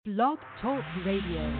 Blog Talk Radio.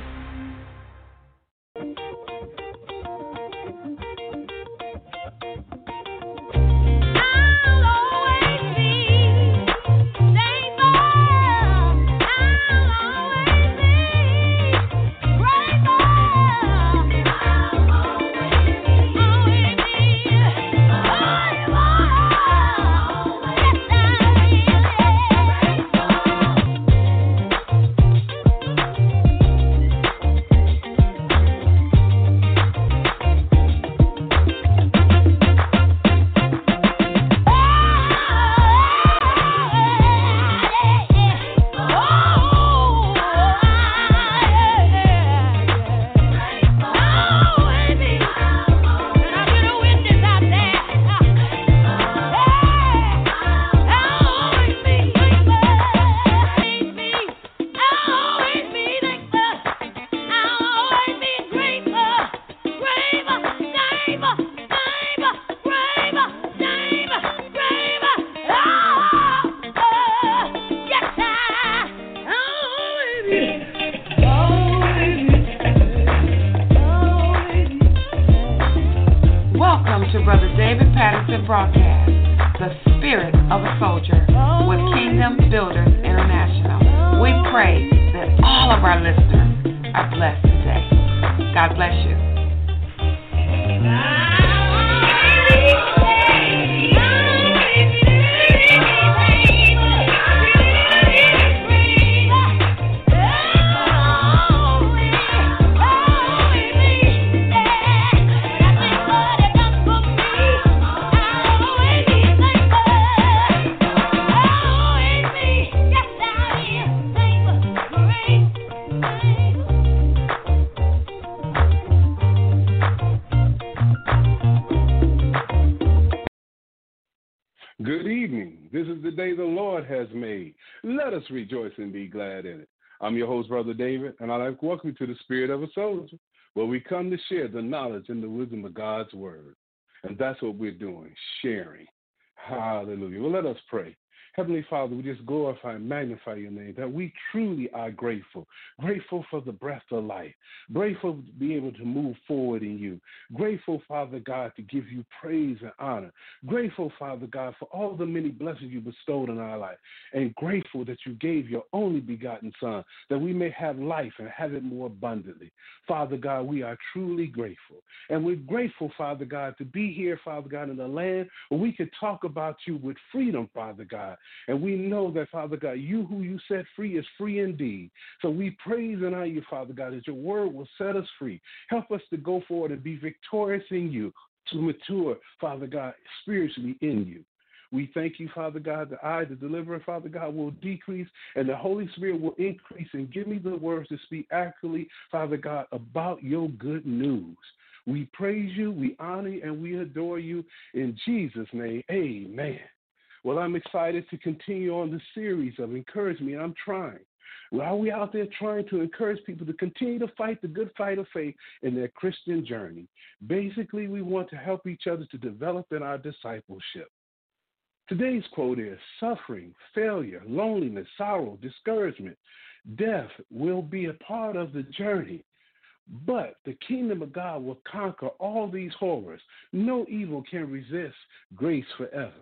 Good evening. This is the day the Lord has made. Let us rejoice and be glad in it. I'm your host, Brother David, and I'd like to welcome you to the Spirit of a Soldier, where we come to share the knowledge and the wisdom of God's Word. And that's what we're doing, sharing. Hallelujah. Well, let us pray. Heavenly Father, we just glorify and magnify your name, that we truly are grateful. Grateful for the breath of life. Grateful to be able to move forward in you. Grateful, Father God, to give you praise and honor. Grateful, Father God, for all the many blessings you bestowed in our life. And grateful that you gave your only begotten Son, that we may have life and have it more abundantly. Father God, we are truly grateful. And we're grateful, Father God, to be here, Father God, in the land where we can talk about you with freedom, Father God. And we know that, Father God, you who you set free is free indeed. So we praise and honor you, Father God, that your word will set us free. Help us to go forward and be victorious in you, to mature, Father God, spiritually in you. We thank you, Father God, that I, the deliverer, Father God, will decrease and the Holy Spirit will increase, and give me the words to speak accurately, Father God, about your good news. We praise you, we honor you, and we adore you. In Jesus' name, amen. Well, I'm excited to continue on this series of encouragement. I'm trying. While we out there trying to encourage people to continue to fight the good fight of faith in their Christian journey. Basically, we want to help each other to develop in our discipleship. Today's quote is, suffering, failure, loneliness, sorrow, discouragement, death will be a part of the journey. But the kingdom of God will conquer all these horrors. No evil can resist grace forever.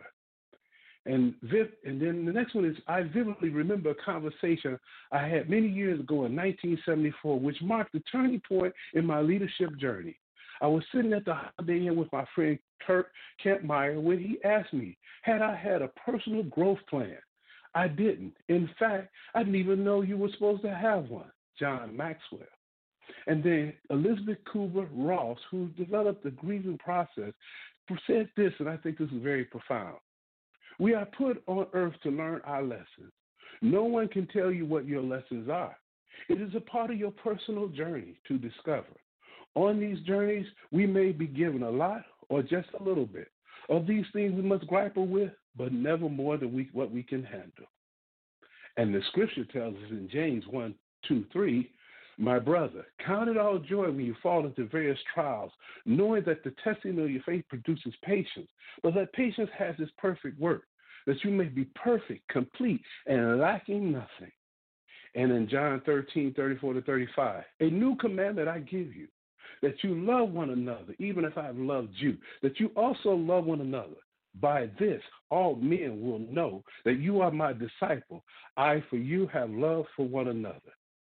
And then the next one is, I vividly remember a conversation I had many years ago in 1974, which marked the turning point in my leadership journey. I was sitting at the Holiday Inn with my friend Kirk Kempmeyer when he asked me, had I had a personal growth plan? I didn't. In fact, I didn't even know you were supposed to have one, John Maxwell. And then Elizabeth Kubler-Ross, who developed the grieving process, said this, and I think this is very profound. We are put on earth to learn our lessons. No one can tell you what your lessons are. It is a part of your personal journey to discover. On these journeys, we may be given a lot or just a little bit. Of these things we must grapple with, but never more than what we can handle. And the scripture tells us in James 1:2-3, my brother, count it all joy when you fall into various trials, knowing that the testing of your faith produces patience, but that patience has its perfect work, that you may be perfect, complete, and lacking nothing. And in John 13:34-35, a new commandment I give you, that you love one another, even as I have loved you, that you also love one another. By this, all men will know that you are my disciple. I for you have love for one another.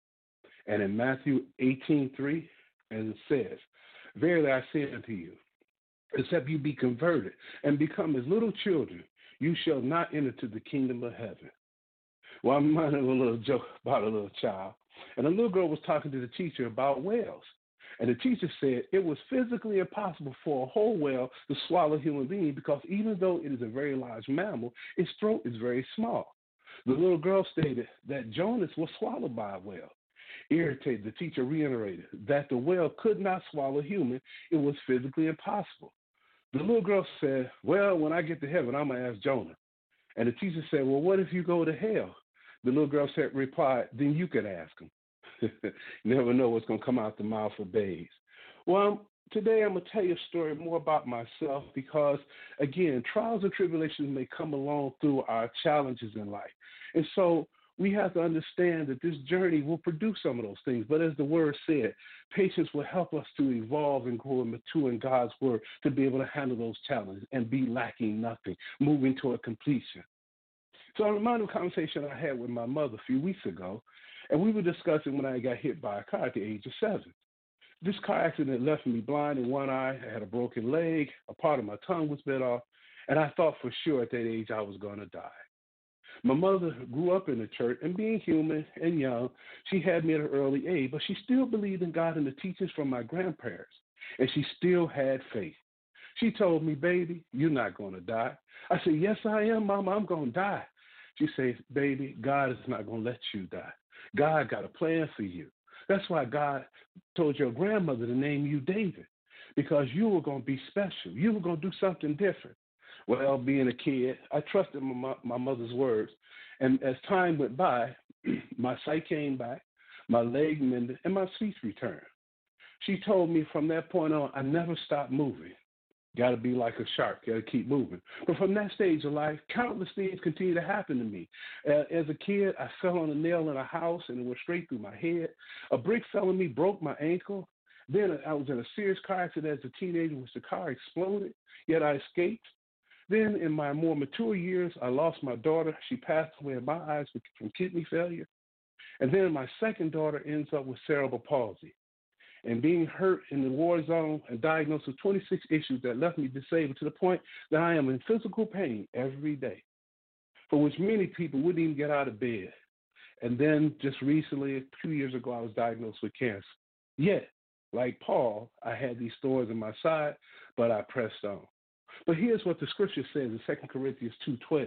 And in Matthew 18:3, and it says, verily I say unto you, except you be converted and become as little children, you shall not enter to the kingdom of heaven. Well, I'm reminded of a little joke about a little child. And a little girl was talking to the teacher about whales. And the teacher said it was physically impossible for a whole whale to swallow a human being because even though it is a very large mammal, its throat is very small. The little girl stated that Jonas was swallowed by a whale. Irritated, the teacher reiterated that the whale could not swallow a human. It was physically impossible. The little girl said, well, when I get to heaven, I'm going to ask Jonah. And the teacher said, well, what if you go to hell? The little girl replied, then you could ask him. You never know what's going to come out the mouth of babes. Well, today I'm going to tell you a story more about myself because, again, trials and tribulations may come along through our challenges in life. And so we have to understand that this journey will produce some of those things. But as the word said, patience will help us to evolve and grow and mature in God's word to be able to handle those challenges and be lacking nothing, moving toward completion. So I'm reminded of a conversation I had with my mother a few weeks ago, and we were discussing when I got hit by a car at the age of 7. This car accident left me blind in one eye. I had a broken leg. A part of my tongue was bit off, and I thought for sure at that age I was going to die. My mother grew up in the church, and being human and young, she had me at an early age, but she still believed in God and the teachings from my grandparents, and she still had faith. She told me, baby, you're not going to die. I said, yes, I am, Mama, I'm going to die. She says, baby, God is not going to let you die. God got a plan for you. That's why God told your grandmother to name you David, because you were going to be special. You were going to do something different. Well, being a kid, I trusted my mother's words. And as time went by, my sight came back, my leg mended, and my speech returned. She told me from that point on, I never stopped moving. Got to be like a shark. Got to keep moving. But from that stage of life, countless things continue to happen to me. As a kid, I fell on a nail in a house, and it went straight through my head. A brick fell on me, broke my ankle. Then I was in a serious car accident as a teenager, which the car exploded, yet I escaped. Then in my more mature years, I lost my daughter. She passed away in my eyes from kidney failure. And then my second daughter ends up with cerebral palsy and being hurt in the war zone and diagnosed with 26 issues that left me disabled to the point that I am in physical pain every day, for which many people wouldn't even get out of bed. And then just recently, 2 years ago, I was diagnosed with cancer. Yet, like Paul, I had these thorns in my side, but I pressed on. But here's what the scripture says in 2 Corinthians 2:12.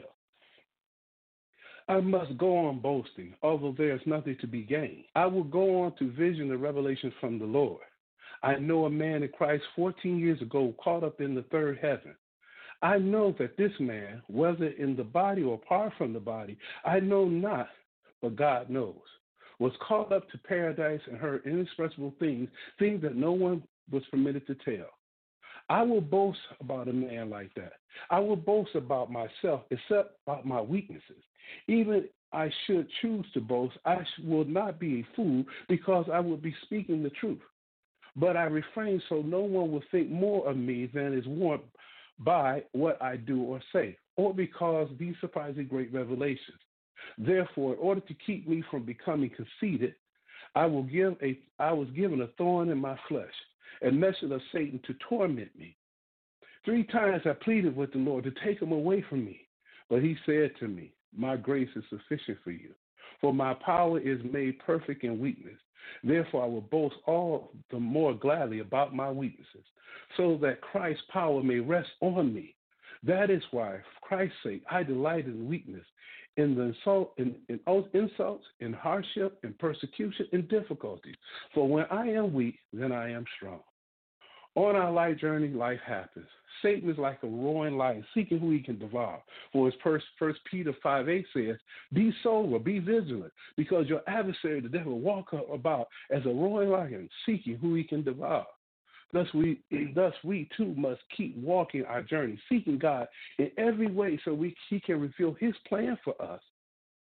I must go on boasting, although there is nothing to be gained. I will go on to vision the revelation from the Lord. I know a man in Christ 14 years ago caught up in the third heaven. I know that this man, whether in the body or apart from the body, I know not, but God knows, was caught up to paradise and heard inexpressible things, things that no one was permitted to tell. I will boast about a man like that. I will boast about myself, except about my weaknesses. Even I should choose to boast, I will not be a fool because I will be speaking the truth. But I refrain so no one will think more of me than is warranted by what I do or say, or because these surprising great revelations. Therefore, in order to keep me from becoming conceited, I was given a thorn in my flesh, a messenger of Satan to torment me. 3 times I pleaded with the Lord to take him away from me. But he said to me, my grace is sufficient for you, for my power is made perfect in weakness. Therefore, I will boast all the more gladly about my weaknesses, so that Christ's power may rest on me. That is why, for Christ's sake, I delight in weakness, in insults, in hardship, in persecution, in difficulties. For when I am weak, then I am strong. On our life journey, life happens. Satan is like a roaring lion, seeking who he can devour. For as 1 Peter 5:8 says, be sober, be vigilant, because your adversary, the devil, walk about as a roaring lion, seeking who he can devour. Thus we too must keep walking our journey, seeking God in every way so he can reveal his plan for us.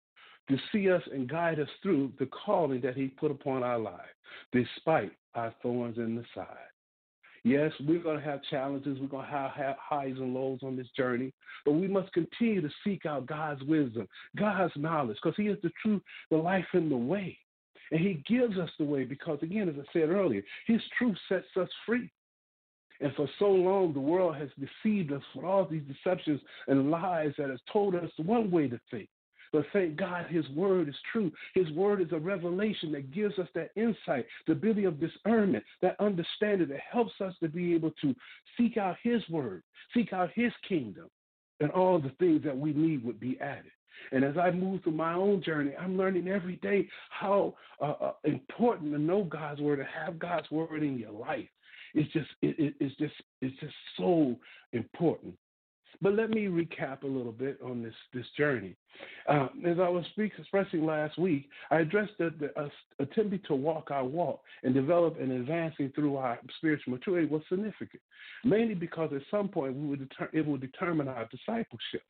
to see us and guide us through the calling that he put upon our lives, despite our thorns in the side. Yes, we're going to have challenges. We're going to have highs and lows on this journey, but we must continue to seek out God's wisdom, God's knowledge, because he is the truth, the life, and the way. And he gives us the way because, again, as I said earlier, his truth sets us free. And for so long, the world has deceived us with all these deceptions and lies that has told us one way to think. But thank God his word is true. His word is a revelation that gives us that insight, the ability of discernment, that understanding that helps us to be able to seek out his word, seek out his kingdom, and all the things that we need would be added. And as I move through my own journey, I'm learning every day how important to know God's word and have God's word in your life. It's just so important. But let me recap a little bit on this journey. As I was expressing last week, I addressed attempting to walk our walk and develop and advancing through our spiritual maturity was significant, mainly because at some point it will determine our discipleship,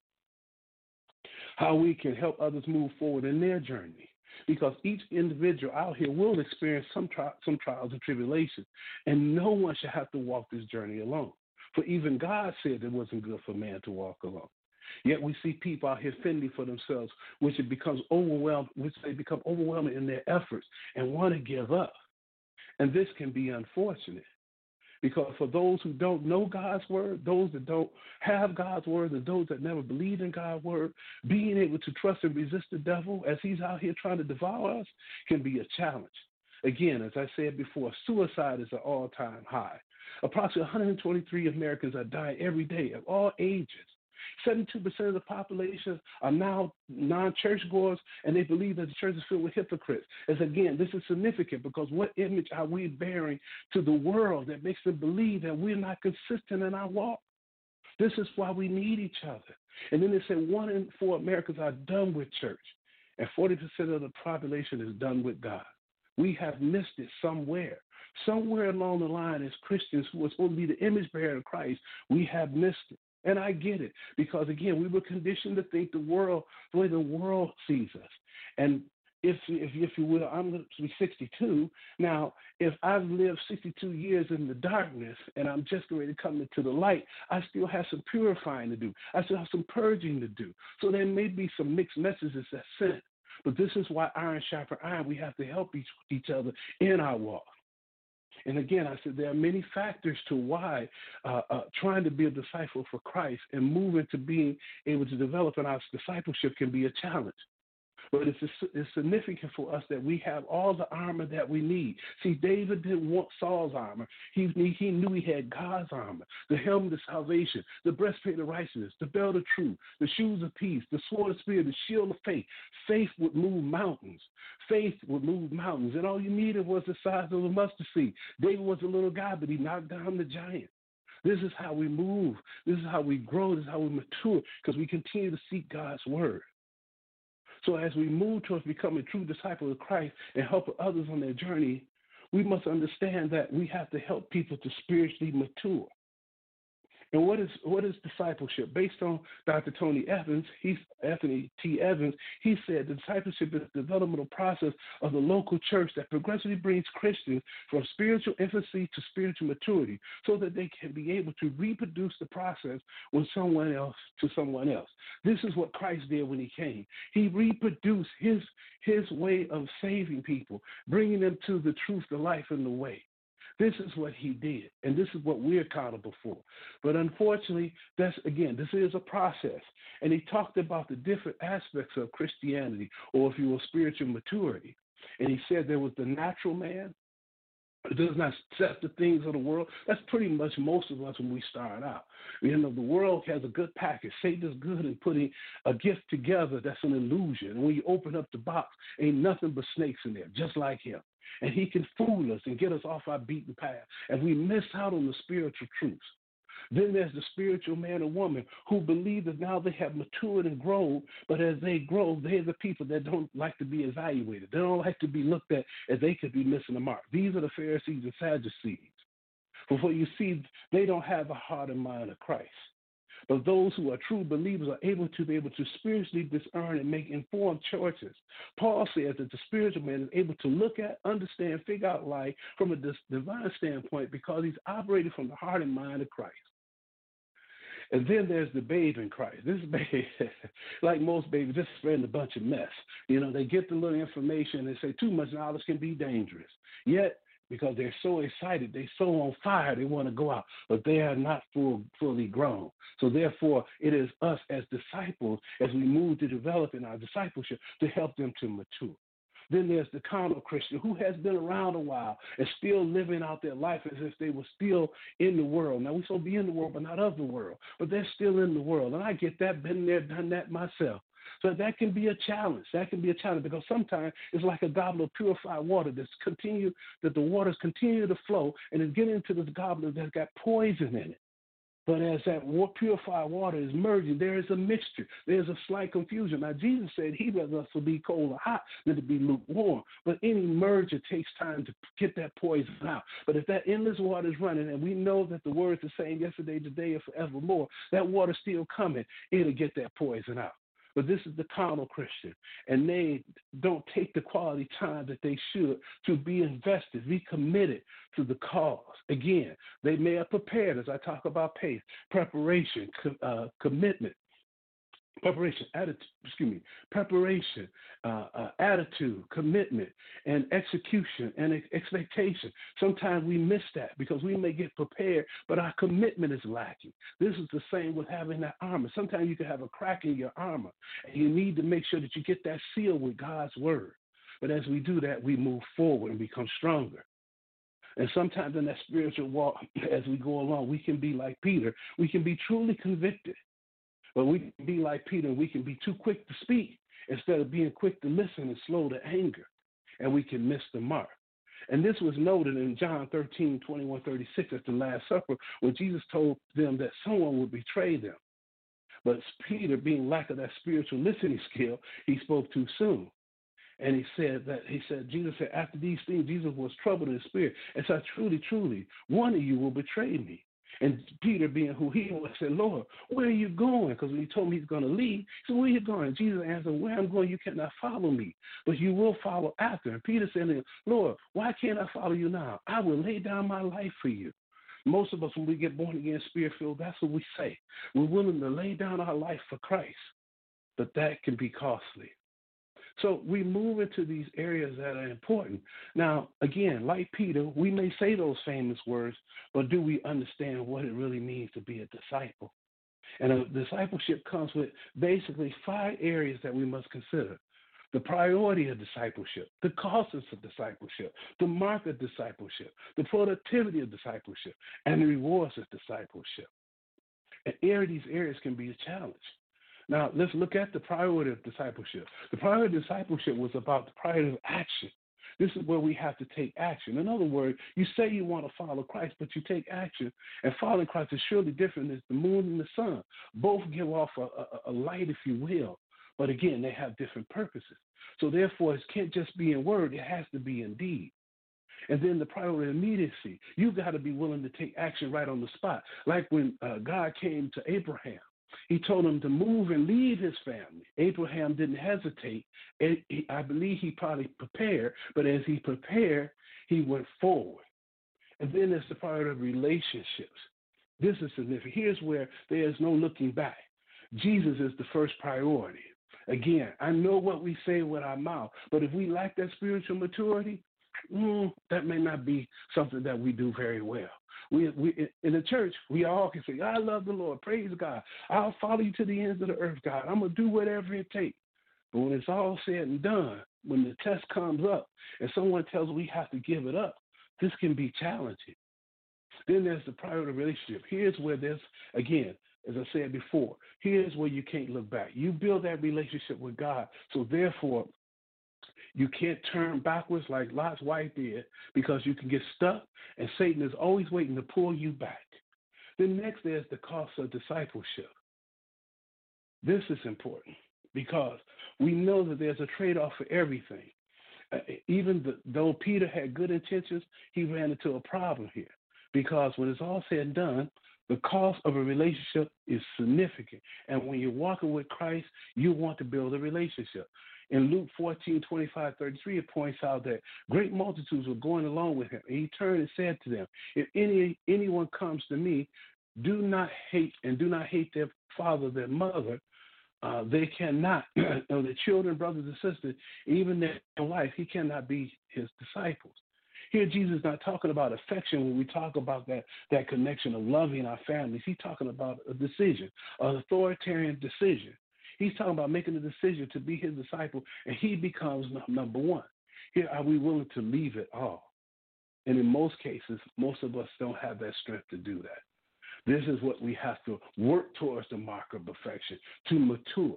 how we can help others move forward in their journey. Because each individual out here will experience some trials and tribulations, and no one should have to walk this journey alone. For even God said it wasn't good for man to walk alone. Yet we see people out here fending for themselves, which they become overwhelming in their efforts and want to give up. And this can be unfortunate. Because for those who don't know God's word, those that don't have God's word, and those that never believe in God's word, being able to trust and resist the devil as he's out here trying to devour us can be a challenge. Again, as I said before, suicide is an all-time high. Approximately 123 Americans are dying every day of all ages. 72% of the population are now non-churchgoers, and they believe that the church is filled with hypocrites. As again, this is significant because what image are we bearing to the world that makes them believe that we're not consistent in our walk? This is why we need each other. And then they say 1 in 4 Americans are done with church, and 40% of the population is done with God. We have missed it somewhere. Somewhere along the line as Christians who are supposed to be the image bearer of Christ, we have missed it. And I get it because, again, we were conditioned to think the way the world sees us. And if you will, I'm going to be 62. Now, if I've lived 62 years in the darkness and I'm just ready to come into the light, I still have some purifying to do. I still have some purging to do. So there may be some mixed messages that's sent. But this is why iron sharpens iron. We have to help each other in our walk. And again, I said there are many factors to why trying to be a disciple for Christ and moving to being able to develop in our discipleship can be a challenge. But it's significant for us that we have all the armor that we need. See, David didn't want Saul's armor. He knew he had God's armor, the helmet of salvation, the breastplate of righteousness, the belt of truth, the shoes of peace, the sword of spirit, the shield of faith. Faith would move mountains. Faith would move mountains. And all you needed was the size of a mustard seed. David was a little guy, but he knocked down the giant. This is how we move. This is how we grow. This is how we mature, because we continue to seek God's word. So as we move towards becoming true disciples of Christ and help others on their journey, we must understand that we have to help people to spiritually mature. And what is discipleship? Based on Dr. Tony Evans, Anthony T. Evans, he said the discipleship is the developmental process of the local church that progressively brings Christians from spiritual infancy to spiritual maturity so that they can be able to reproduce the process with someone else to someone else. This is what Christ did when he came. He reproduced his way of saving people, bringing them to the truth, the life, and the way. This is what he did, and this is what we're accountable for. But unfortunately, this is a process. And he talked about the different aspects of Christianity, or if you will, spiritual maturity. And he said there was the natural man, who does not accept the things of the world. That's pretty much most of us when we start out. You know, the world has a good package. Satan is good in putting a gift together that's an illusion. And when you open up the box, ain't nothing but snakes in there, just like him. And he can fool us and get us off our beaten path. And we miss out on the spiritual truths. Then there's the spiritual man or woman who believe that now they have matured and grown, but as they grow, they're the people that don't like to be evaluated. They don't like to be looked at as they could be missing the mark. These are the Pharisees and Sadducees. For what you see, they don't have a heart and mind of Christ. But those who are true believers are able to spiritually discern and make informed choices. Paul says that the spiritual man is able to look at, understand, figure out life from a divine standpoint because he's operating from the heart and mind of Christ. And then there's the babe in Christ. This babe, like most babies, just spreading a bunch of mess. They get the little information and say too much knowledge can be dangerous. Yet, because they're so excited, they're so on fire, they want to go out, but they are not fully grown. So therefore, it is us as disciples, as we move to develop in our discipleship, to help them to mature. Then there's the carnal Christian who has been around a while and still living out their life as if they were still in the world. Now, we're supposed to be in the world, but not of the world. But they're still in the world. And I get that, been there, done that myself. So that can be a challenge. That can be a challenge because sometimes it's like a goblet of purified water that the waters continue to flow and it's getting into this goblet that's got poison in it. But as that purified water is merging, there is a mixture. There's a slight confusion. Now, Jesus said he'd rather us to be cold or hot than to be lukewarm. But any merger takes time to get that poison out. But if that endless water is running, and we know that the word is the same yesterday, today, and forevermore, that water's still coming, it'll get that poison out. But this is the carnal Christian, and they don't take the quality time that they should to be invested, be committed to the cause. Again, they may have prepared, as I talk about pace, preparation, commitment, attitude, commitment, and execution and expectation. Sometimes we miss that because we may get prepared, but our commitment is lacking. This is the same with having that armor. Sometimes you can have a crack in your armor, and you need to make sure that you get that seal with God's word. But as we do that, we move forward and become stronger. And sometimes in that spiritual walk, as we go along, we can be like Peter. We can be truly convicted. But we can be like Peter, and we can be too quick to speak instead of being quick to listen and slow to anger, and we can miss the mark. And this was noted in John 13:21-36 at the Last Supper, when Jesus told them that someone would betray them. But Peter, being lack of that spiritual listening skill, he spoke too soon. And Jesus said, after these things, Jesus was troubled in spirit and said, truly, one of you will betray me. And Peter, being who he was, said, Lord, where are you going? Because when he told me he's going to leave, he said, where are you going? And Jesus answered, where I'm going, you cannot follow me, but you will follow after. And Peter said to him, Lord, why can't I follow you now? I will lay down my life for you. Most of us, when we get born again, spirit-filled, that's what we say. We're willing to lay down our life for Christ, but that can be costly. So we move into these areas that are important. Now, again, like Peter, we may say those famous words, but do we understand what it really means to be a disciple? And a discipleship comes with basically 5 areas that we must consider. The priority of discipleship, the costs of discipleship, the mark of discipleship, the productivity of discipleship, and the rewards of discipleship. And these areas can be a challenge. Now, let's look at the priority of discipleship. The priority of discipleship was about the priority of action. This is where we have to take action. In other words, you say you want to follow Christ, but you take action, and following Christ is surely different than the moon and the sun. Both give off a light, if you will, but again, they have different purposes. So therefore, it can't just be in word, it has to be in deed. And then the priority of immediacy. You've got to be willing to take action right on the spot. Like when God came to Abraham. He told him to move and leave his family. Abraham didn't hesitate. I believe he probably prepared, but as he prepared, he went forward. And then there's the priority of relationships. This is significant. Here's where there is no looking back. Jesus is the first priority. Again, I know what we say with our mouth, but if we lack that spiritual maturity, that may not be something that we do very well. We in the church, we all can say, I love the Lord, praise God. I'll follow you to the ends of the earth, God. I'm going to do whatever it takes. But when it's all said and done, when the test comes up and someone tells us we have to give it up, this can be challenging. Then there's the priority relationship. Here's where there's, again, as I said before, here's where you can't look back. You build that relationship with God, so therefore, you can't turn backwards like Lot's wife did because you can get stuck, and Satan is always waiting to pull you back. Then next there's the cost of discipleship. This is important because we know that there's a trade-off for everything. Though Peter had good intentions, he ran into a problem here because when it's all said and done, The cost of a relationship is significant. And when you're walking with Christ, you want to build a relationship. In Luke 14:25-33, it points out that great multitudes were going along with him. And he turned and said to them, if anyone comes to me, do not hate their father, their mother. They cannot, the children, brothers and sisters, even their wife, he cannot be his disciples. Here, Jesus is not talking about affection when we talk about that connection of loving our families. He's talking about a decision, an authoritarian decision. He's talking about making a decision to be his disciple, and he becomes number one. Here, are we willing to leave it all? And in most cases, most of us don't have that strength to do that. This is what we have to work towards, the mark of perfection, to mature.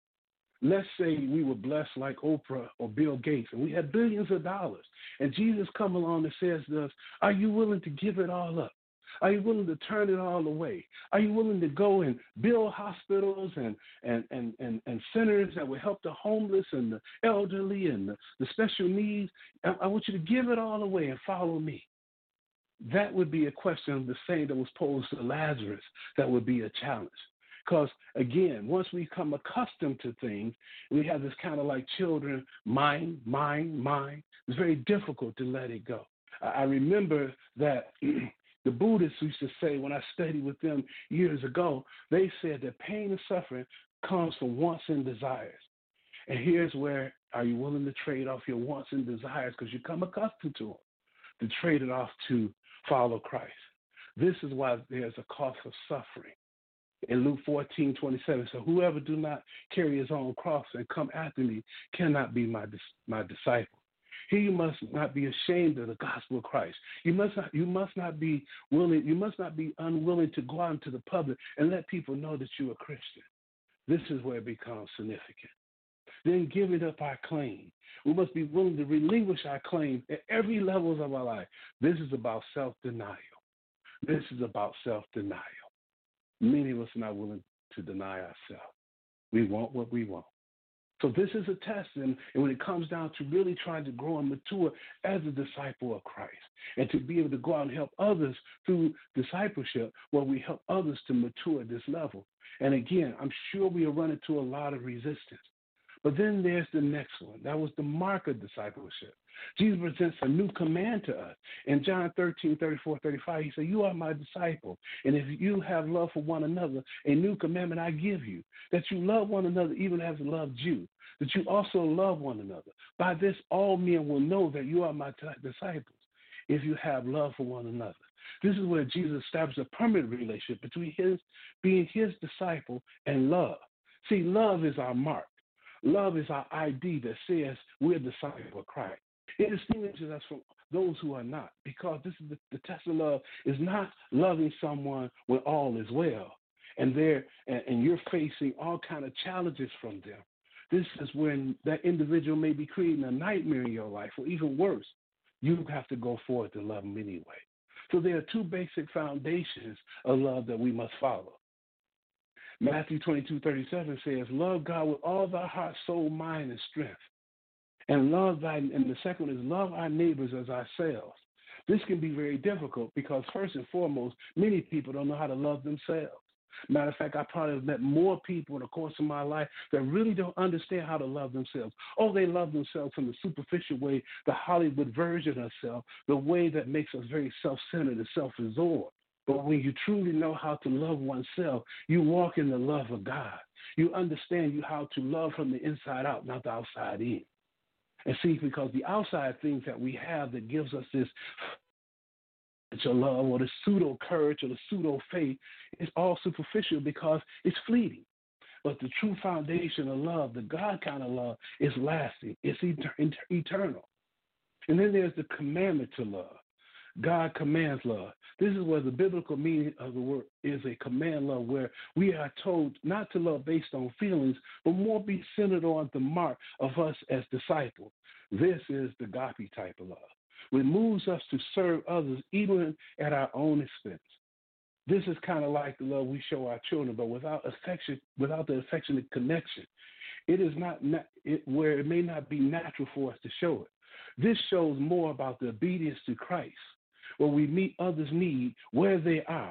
Let's say we were blessed like Oprah or Bill Gates, and we had billions of dollars, and Jesus comes along and says to us, are you willing to give it all up? Are you willing to turn it all away? Are you willing to go and build hospitals and centers that will help the homeless and the elderly and the special needs? I want you to give it all away and follow me. That would be a question of the same that was posed to Lazarus. That would be a challenge. Because, again, once we become accustomed to things, we have this kind of like children, mind. It's very difficult to let it go. I remember that the Buddhists used to say, when I studied with them years ago, they said that pain and suffering comes from wants and desires. And here's where, are you willing to trade off your wants and desires because you come accustomed to them, to trade it off to follow Christ? This is why there's a cost of suffering. In Luke 14:27, so whoever do not carry his own cross and come after me cannot be my disciple. Here you must not be ashamed of the gospel of Christ. You must not be unwilling to go out into the public and let people know that you're a Christian. This is where it becomes significant. Then giving up our claim. We must be willing to relinquish our claim at every level of our life. This is about self-denial. This is about self-denial. Many of us are not willing to deny ourselves. We want what we want. So this is a test, and when it comes down to really trying to grow and mature as a disciple of Christ, and to be able to go out and help others through discipleship, where we help others to mature at this level. And again, I'm sure we are running into a lot of resistance. But then there's the next one. That was the mark of discipleship. Jesus presents a new command to us. In John 13:34-35, he said, you are my disciple, and if you have love for one another, a new commandment I give you, that you love one another even as I loved you, that you also love one another. By this all men will know that you are my disciples, if you have love for one another. This is where Jesus established a permanent relationship between being his disciple and love. See, love is our mark. Love is our ID that says we're disciples of Christ. It distinguishes us from those who are not, because this is the test of love is not loving someone when all is well and you're facing all kind of challenges from them. This is when that individual may be creating a nightmare in your life, or even worse, you have to go forward to love them anyway. So there are two basic foundations of love that we must follow. Matthew 22:37 says, love God with all thy heart, soul, mind, and strength. And the second is love our neighbors as ourselves. This can be very difficult because first and foremost, many people don't know how to love themselves. Matter of fact, I probably have met more people in the course of my life that really don't understand how to love themselves. Oh, they love themselves in the superficial way, the Hollywood version of self, the way that makes us very self-centered and self-absorbed. But when you truly know how to love oneself, you walk in the love of God. You understand how to love from the inside out, not the outside in. And see, because the outside things that we have that gives us this love or the pseudo courage or the pseudo faith is all superficial because it's fleeting. But the true foundation of love, the God kind of love, is lasting. It's eternal. And then there's the commandment to love. God commands love. This is where the biblical meaning of the word is a command love, where we are told not to love based on feelings, but more be centered on the mark of us as disciples. This is the agape type of love, which moves us to serve others even at our own expense. This is kind of like the love we show our children, but without affection, without the affectionate connection. It is not where it may not be natural for us to show it. This shows more about the obedience to Christ, where we meet others' need where they are,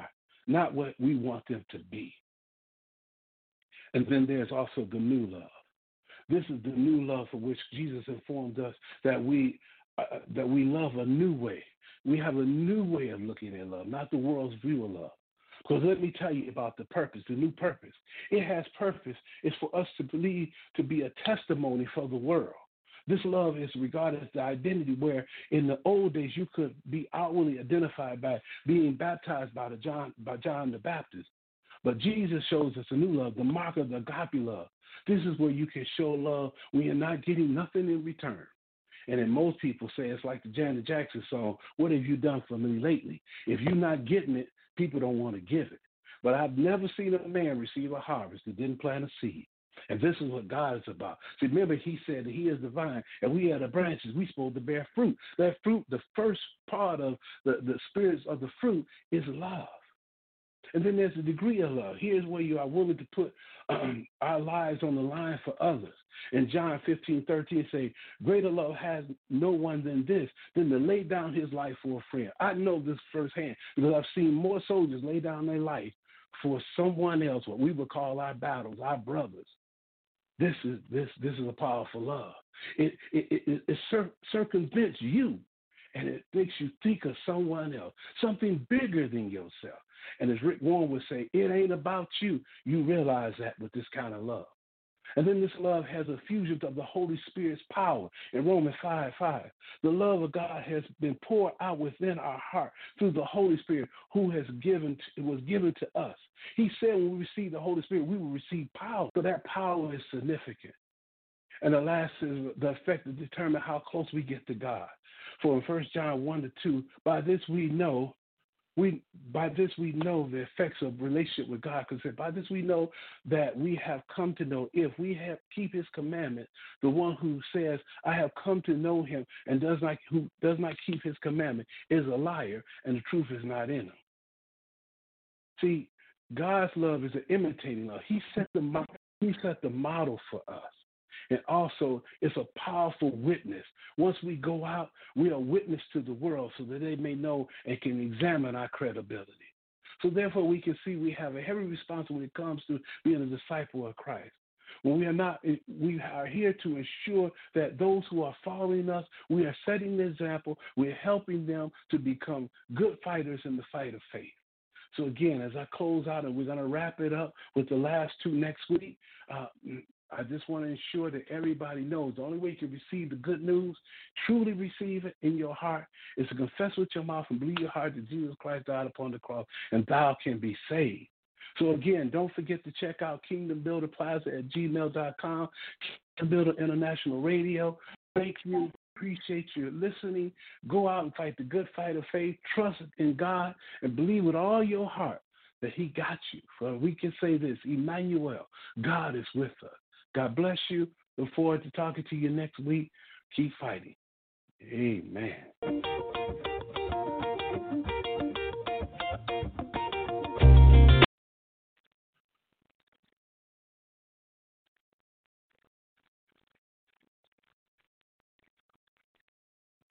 not what we want them to be. And then there's also the new love. This is the new love for which Jesus informed us that we love a new way. We have a new way of looking at love, not the world's view of love. Because let me tell you about the purpose, the new purpose. It has purpose. It's for us to believe, to be a testimony for the world. This love is regarded as the identity where in the old days you could be outwardly identified by being baptized by John the Baptist. But Jesus shows us a new love, the mark of the agape love. This is where you can show love when you're not getting nothing in return. And then most people say it's like the Janet Jackson song, "What have you done for me lately?" If you're not getting it, people don't want to give it. But I've never seen a man receive a harvest that didn't plant a seed. And this is what God is about. See, remember, he said that he is the vine, and we are the branches. We're supposed to bear fruit. That fruit, the first part of the spirits of the fruit is love. And then there's a degree of love. Here's where you are willing to put our lives on the line for others. In John 15:13 say, greater love has no one than this, than to lay down his life for a friend. I know this firsthand because I've seen more soldiers lay down their life for someone else, what we would call our battles, our brothers. This is a powerful love. It circumvents you, and it makes you think of someone else, something bigger than yourself. And as Rick Warren would say, it ain't about you. You realize that with this kind of love. And then this love has a fusion of the Holy Spirit's power in Romans 5:5. The love of God has been poured out within our heart through the Holy Spirit who was given to us. He said when we receive the Holy Spirit, we will receive power. So that power is significant. And the last is the effect to determine how close we get to God. For in 1 John 1-2, by this we know the effects of relationship with God. Because by this we know that we have come to know if we keep his commandment. The one who says, I have come to know him and who does not keep his commandment is a liar, and the truth is not in him. See, God's love is an imitating love. He set the model for us. And also, it's a powerful witness. Once we go out, we are witness to the world so that they may know and can examine our credibility. So therefore, we can see we have a heavy responsibility when it comes to being a disciple of Christ. When we are here to ensure that those who are following us, we are setting the example. We're helping them to become good fighters in the fight of faith. So again, as I close out, and we're going to wrap it up with the last two next week, I just want to ensure that everybody knows the only way you can receive the good news, truly receive it in your heart, is to confess with your mouth and believe in your heart that Jesus Christ died upon the cross and thou can be saved. So again, don't forget to check out Kingdom Builder Plaza at gmail.com, Kingdom Builder International Radio. Thank you. Appreciate you listening. Go out and fight the good fight of faith. Trust in God and believe with all your heart that he got you. For we can say this, Emmanuel, God is with us. God bless you. Look forward to talking to you next week. Keep fighting. Amen.